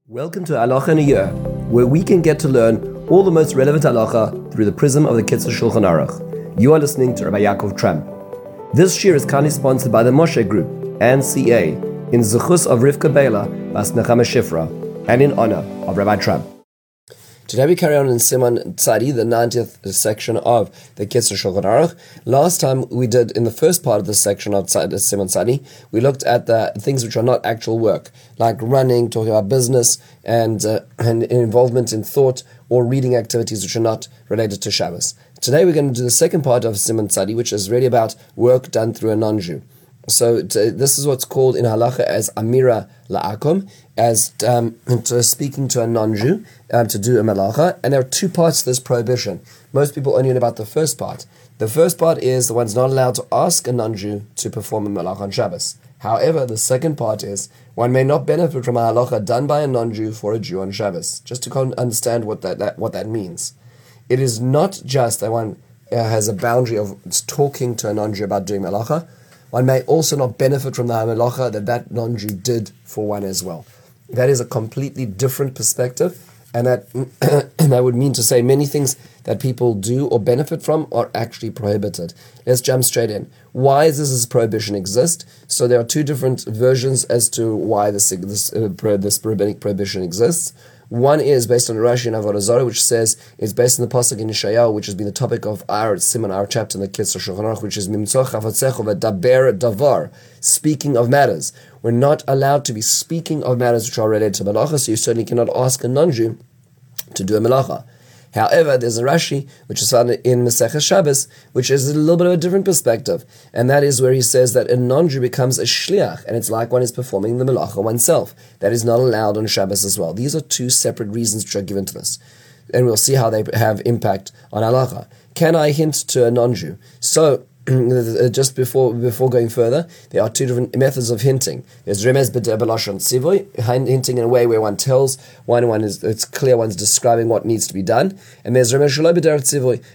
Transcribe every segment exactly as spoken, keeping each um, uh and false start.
Welcome to Halacha in a Year, where we can get to learn all the most relevant halacha through the prism of the Kitzur Shulchan Aruch. You are listening to Rabbi Yaakov Tramp. This year is kindly sponsored by the Moshe Group and C A in Zechus of Rivka Bela Bas Nechama Shifra and in honor of Rabbi Tramp. Today we carry on in Siman Tzadi, the ninetieth section of the Kitzur Shulchan Aruch. Last time we did, in the first part of the section of Siman Tzadi, we looked at the things which are not actual work, like running, talking about business, and, uh, and involvement in thought or reading activities which are not related to Shabbos. Today we're going to do the second part of Siman Tzadi, which is really about work done through a non-Jew. So to, this is what's called in halacha as amira la'akum, as um, to speaking to a non-Jew um, to do a malacha. And there are two parts to this prohibition. Most people only know about the first part. The first part is the one's not allowed to ask a non-Jew to perform a malacha on Shabbos. However, the second part is one may not benefit from a halacha done by a non-Jew for a Jew on Shabbos. Just to understand what that, that what that means, it is not just that one uh, has a boundary of talking to a non-Jew about doing malacha. One may also not benefit from the halacha that that non-Jew did for one as well. That is a completely different perspective, and that that would mean to say many things that people do or benefit from are actually prohibited. Let's jump straight in. Why does this prohibition exist? So there are two different versions as to why this this, uh, this rabbinic prohibition exists. One is based on Rashi and Avodah Zarah, which says it's based on the pasuk in Yeshayahu, which has been the topic of our Siman, our chapter in the Kitzur Shulchan Aruch, which is Mimtzoch Chafatzecho V'Daber Davar, speaking of matters. We're not allowed to be speaking of matters which are related to malacha, so you certainly cannot ask a non-Jew to do a malacha. However, there's a Rashi, which is found in Maseches Shabbos, which is a little bit of a different perspective, and that is where he says that a non-Jew becomes a shliach, and it's like one is performing the malacha oneself. That is not allowed on Shabbos as well. These are two separate reasons which are given to this, and we'll see how they have impact on halacha. Can I hint to a non-Jew? So, just before before going further, there are two different methods of hinting. There's remez b'lashon tzivoy, hinting in a way where one tells one one is it's clear one's describing what needs to be done, and there's remez shelo b'derech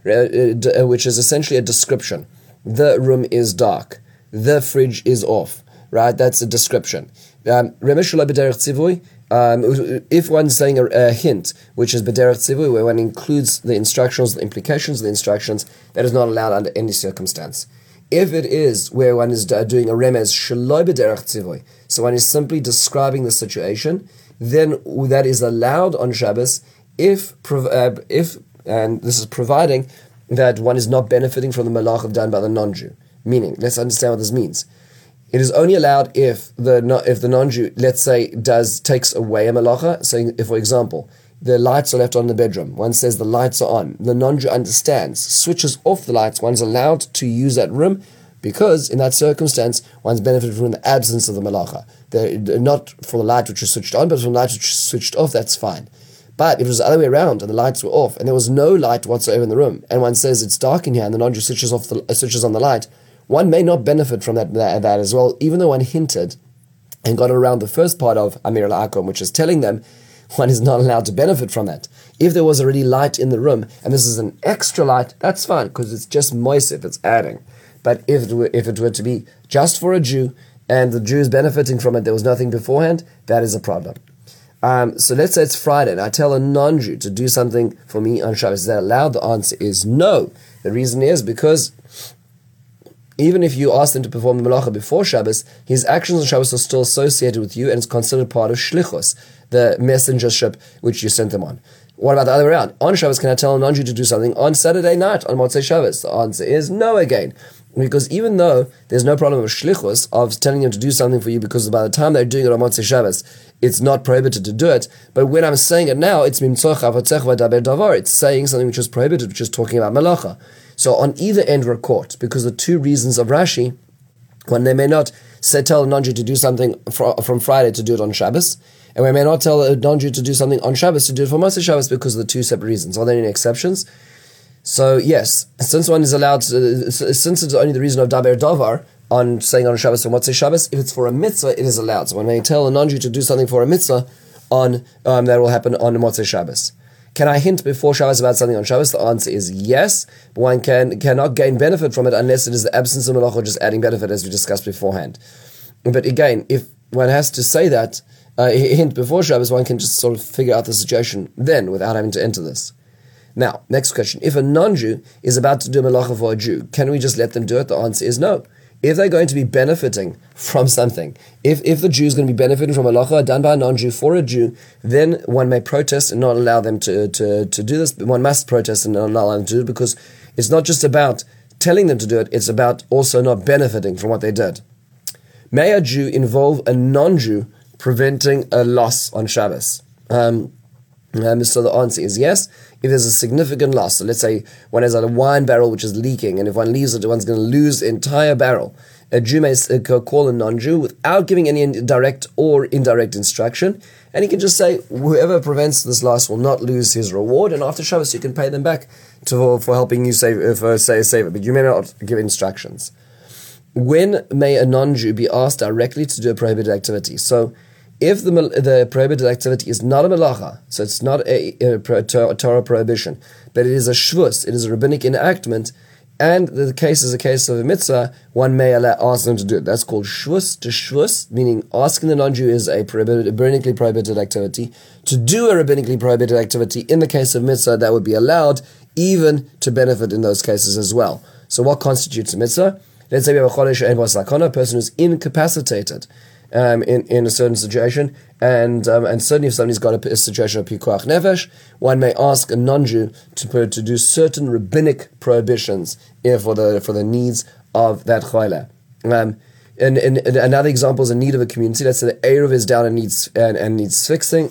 tzivoy, which is essentially a description. The room is dark. The fridge is off. Right, that's a description. Um, remez shelo b'derech tzivoy. Um, if one's saying a, a hint, which is b'derech tzivui, where one includes the instructions, the implications of the instructions, that is not allowed under any circumstance. If it is where one is doing a remez shelo b'derech tzivui, so one is simply describing the situation, then that is allowed on Shabbos if, uh, if and this is providing that one is not benefiting from the malacha done by the non-Jew. Meaning, let's understand what this means. It is only allowed if the if the non-Jew, let's say, does takes away a malacha. Saying, if, for example, the lights are left on in the bedroom, one says the lights are on. The non-Jew understands, switches off the lights. One's allowed to use that room because, in that circumstance, one's benefited from the absence of the malacha. They're not for the light which is switched on, but from the light which is switched off. That's fine. But if it was the other way around and the lights were off and there was no light whatsoever in the room, and one says it's dark in here, and the non-Jew switches off the switches on the light, one may not benefit from that, that that as well, even though one hinted and got around the first part of Amir al-Akom, which is telling them one is not allowed to benefit from that. If there was already light in the room, and this is an extra light, that's fine, because it's just moisif, it's adding. But if it, were, if it were to be just for a Jew, and the Jew is benefiting from it, there was nothing beforehand, that is a problem. Um, so let's say it's Friday, and I tell a non-Jew to do something for me on Shabbos. Is that allowed? The answer is no. The reason is because even if you ask him to perform the malacha before Shabbos, his actions on Shabbos are still associated with you and it's considered part of shlichus, the messengership which you sent them on. What about the other way around? On Shabbos, can I tell a non-Jew to do something on Saturday night, on Motzei Shabbos? The answer is no again. Because even though there's no problem of shlichus, of telling him to do something for you, because by the time they're doing it on Motzei Shabbos, it's not prohibited to do it. But when I'm saying it now, it's mimtzoch chavatzecho v'daber davar. It's saying something which is prohibited, which is talking about malacha. So on either end we're caught, because the two reasons of Rashi, when they may not say tell a non-Jew to do something fr- from Friday to do it on Shabbos, and we may not tell a non-Jew to do something on Shabbos to do it for Motzei Shabbos because of the two separate reasons. Are there any exceptions? So yes, since one is allowed to, since it's only the reason of daber davar, on saying on Shabbos or Motzei Shabbos, if it's for a mitzvah, it is allowed. So when they tell a non-Jew to do something for a mitzvah, on um, that will happen on Motzei Shabbos. Can I hint before Shabbos about something on Shabbos? The answer is yes, but one can cannot gain benefit from it unless it is the absence of malacha, just adding benefit as we discussed beforehand. But again, if one has to say that, uh, hint before Shabbos, one can just sort of figure out the situation then without having to enter this. Now, next question. If a non-Jew is about to do a melacha for a Jew, can we just let them do it? The answer is no. If they're going to be benefiting from something, if, if the Jew is going to be benefiting from a melacha done by a non-Jew for a Jew, then one may protest and not allow them to, to, to do this. But one must protest and not allow them to do it, because it's not just about telling them to do it, it's about also not benefiting from what they did. May a Jew involve a non-Jew preventing a loss on Shabbos? Um, um, so the answer is yes. If there's a significant loss, so let's say one has a wine barrel which is leaking, and if one leaves it, one's going to lose the entire barrel. A Jew may call a non-Jew without giving any direct or indirect instruction, and he can just say, whoever prevents this loss will not lose his reward, and after Shabbos you can pay them back to, for helping you save, for say, save it, but you may not give instructions. When may a non-Jew be asked directly to do a prohibited activity? So, if the the prohibited activity is not a melacha, so it's not a, a, a Torah prohibition, but it is a shvus, it is a rabbinic enactment, and the case is a case of a mitzvah, one may allow, ask them to do it. That's called shvus to shvus, meaning asking the non-Jew is a, prohibited, a rabbinically prohibited activity. To do a rabbinically prohibited activity in the case of mitzvah, that would be allowed, even to benefit in those cases as well. So what constitutes a mitzvah? Let's say we have a chodesh ein bo sakana, a person who's incapacitated Um, in, in a certain situation, and um, and certainly if somebody's got a, a situation of pikuach nefesh, one may ask a non-Jew to to do certain rabbinic prohibitions for the for the needs of that chayla. Um, and, and, and another example is a need of a community. Let's say the Eruv is down and needs and, and needs fixing.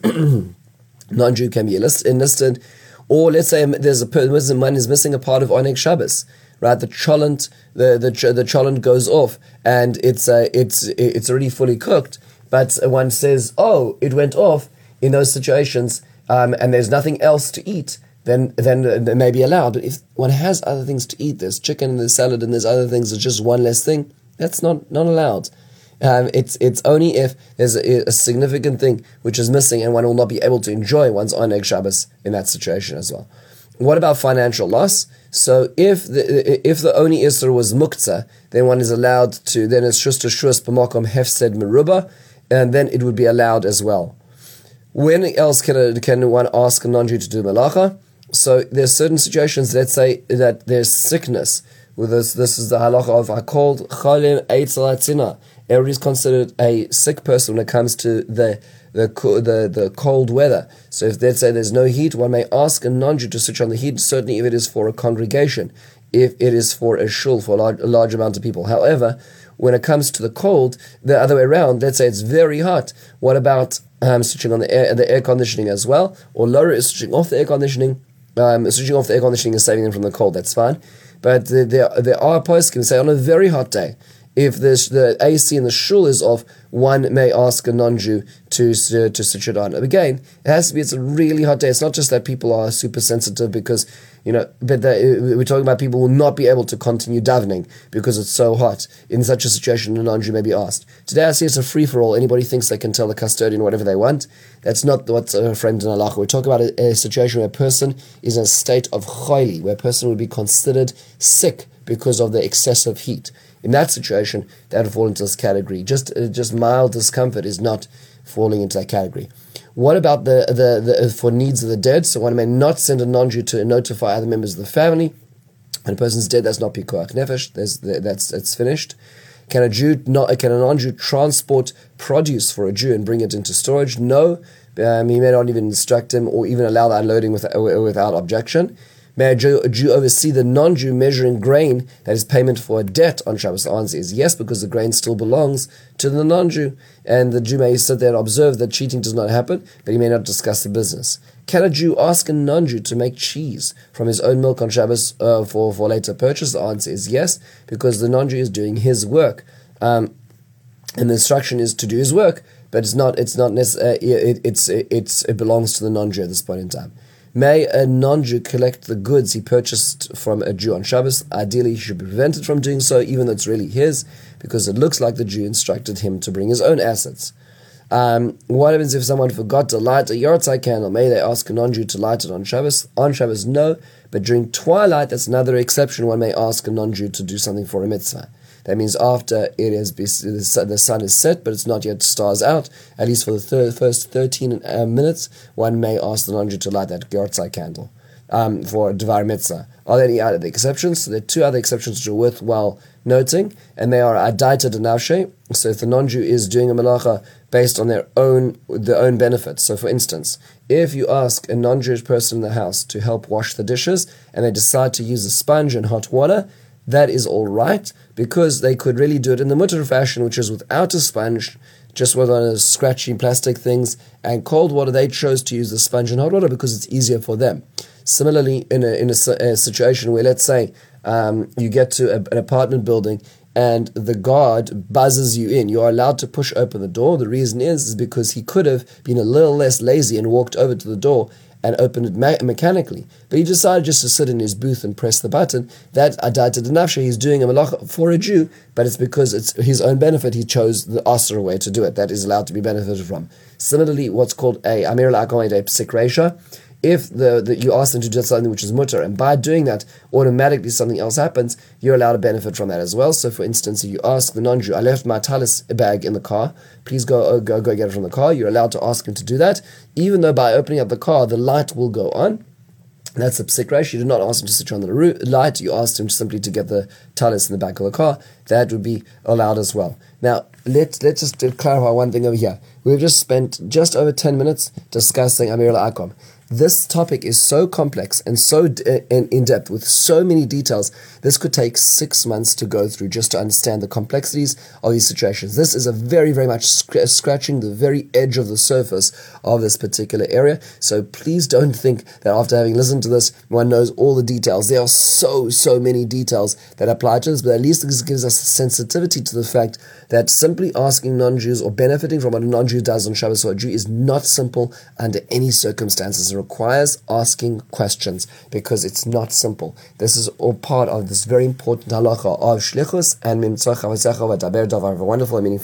Non-Jew can be enlisted, or let's say there's a person one is missing a part of Oneg Shabbos. Right, the cholent, the the the cholent goes off, and it's uh, it's it's already fully cooked. But one says, "Oh, it went off." In those situations, um, and there's nothing else to eat, then then they may be allowed. But if one has other things to eat, there's chicken, there's salad, and there's other things. It's just one less thing. That's not not allowed. Um, it's it's only if there's a, a significant thing which is missing, and one will not be able to enjoy one's Oneg Shabbos in that situation as well. What about financial loss? So if the if the Oni Isser was muktzah, then one is allowed to, then it's shus to shus b'makom hefsed meruba, and then it would be allowed as well. When else can a, can one ask a non-Jew to do melacha? So there's certain situations, let's say that there's sickness. With this, this is the halacha of I called chalim eitzel atzina. Everybody is considered a sick person when it comes to the The, the the cold weather. So if let's say there's no heat, one may ask a non-Jew to switch on the heat, certainly if it is for a congregation, if it is for a shul, for a large, a large amount of people. However, when it comes to the cold, the other way around, let's say it's very hot, what about um, switching on the air, the air conditioning as well? Or lower is switching off the air conditioning, um, switching off the air conditioning is saving them from the cold, that's fine. But there, there, there are poskim say on a very hot day, if the, the A C in the shul is off, one may ask a non-Jew to to, to switch it on. Again, it has to be, it's a really hot day. It's not just that people are super sensitive because, you know, but they, we're talking about people who will not be able to continue davening because it's so hot. In such a situation, a non-Jew may be asked. Today I see it's a free-for-all. Anybody thinks they can tell the custodian whatever they want. That's not what's a friend in halacha. We're talking about a, a situation where a person is in a state of chayli, where a person would be considered sick because of the excessive heat. In that situation, that would fall into this category. Just uh, just mild discomfort is not falling into that category. What about the, the, the for needs of the dead? So one may not send a non-Jew to notify other members of the family. When a person's dead, that's not pikuach nefesh. There's, that's that's finished. Can a Jew not? Can a non-Jew transport produce for a Jew and bring it into storage? No. Um, he may not even instruct him or even allow the unloading with, without objection. May a Jew, a Jew oversee the non-Jew measuring grain that is payment for a debt on Shabbos? The answer is yes, because the grain still belongs to the non-Jew. And the Jew may sit there and observe that cheating does not happen, but he may not discuss the business. Can a Jew ask a non-Jew to make cheese from his own milk on Shabbos uh, for, for later purchase? The answer is yes, because the non-Jew is doing his work. Um, and the instruction is to do his work, but it's not, it's not necessarily, it, it's, it's, it belongs to the non-Jew at this point in time. May a non-Jew collect the goods he purchased from a Jew on Shabbos? Ideally, he should be prevented from doing so, even though it's really his, because it looks like the Jew instructed him to bring his own assets. Um, what happens if someone forgot to light a Yortzai candle? May they ask a non-Jew to light it on Shabbos? On Shabbos, no, but during twilight, that's another exception. One may ask a non-Jew to do something for a mitzvah. That means after it has been, the sun is set, but it's not yet stars out, at least for the thir- first thirteen uh, minutes, one may ask the non-Jew to light that Yortzai candle um, for Dvar Mitzvah. Are there any other exceptions? So there are two other exceptions which are worthwhile noting, and they are Adaita Denavshe. So if the non-Jew is doing a malacha based on their own their own benefits. So for instance, if you ask a non-Jewish person in the house to help wash the dishes and they decide to use a sponge and hot water, that is all right, because they could really do it in the mutter fashion, which is without a sponge, just with one of those scratchy plastic things, and cold water. They chose to use the sponge and hot water because it's easier for them. Similarly, in a, in a, a situation where, let's say, um, you get to a, an apartment building and the guard buzzes you in, you are allowed to push open the door. The reason is, is because he could have been a little less lazy and walked over to the door and opened it me- mechanically. But he decided just to sit in his booth and press the button. That Adaita Denavshe, he's doing a malacha for a Jew, but it's because it's his own benefit. He chose the Asr way to do it. That is allowed to be benefited from. Similarly, what's called a Amir al-Aqam, a Psik Reisha, if the, the you ask them to do something which is mutter, and by doing that, automatically something else happens, you're allowed to benefit from that as well. So, for instance, if you ask the non-Jew, I left my talis bag in the car, please go uh, go go get it from the car, you're allowed to ask him to do that, even though by opening up the car, the light will go on. That's a psik reish. You did not ask him to switch on the light, you asked him simply to get the talis in the back of the car. That would be allowed as well. Now, let's, let's just clarify one thing over here. We've just spent just over ten minutes discussing Amir al-Aqam. This topic is so complex and so d- in-depth with so many details, this could take six months to go through just to understand the complexities of these situations. This is a very, very much sc- scratching the very edge of the surface of this particular area. So please don't think that after having listened to this, one knows all the details. There are so, so many details that apply to this, but at least this gives us a sensitivity to the fact that simply asking non-Jews or benefiting from what a non-Jew does on Shabbos or a Jew is not simple under any circumstances. It requires asking questions because it's not simple. This is all part of this very important halacha of shlichus and mimtzah chavasecha v'daber davar, a wonderful and meaningful